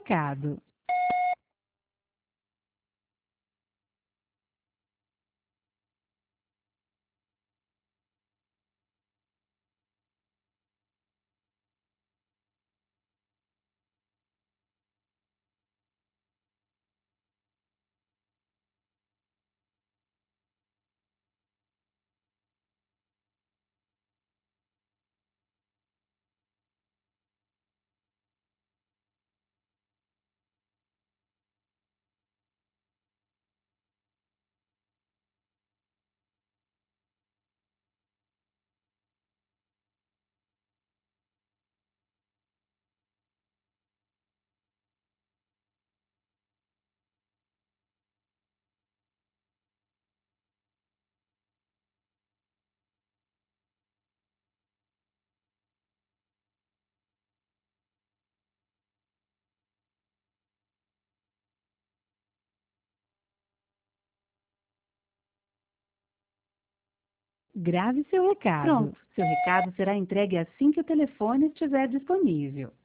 recado. Grave seu recado. Pronto, seu recado será entregue assim que o telefone estiver disponível.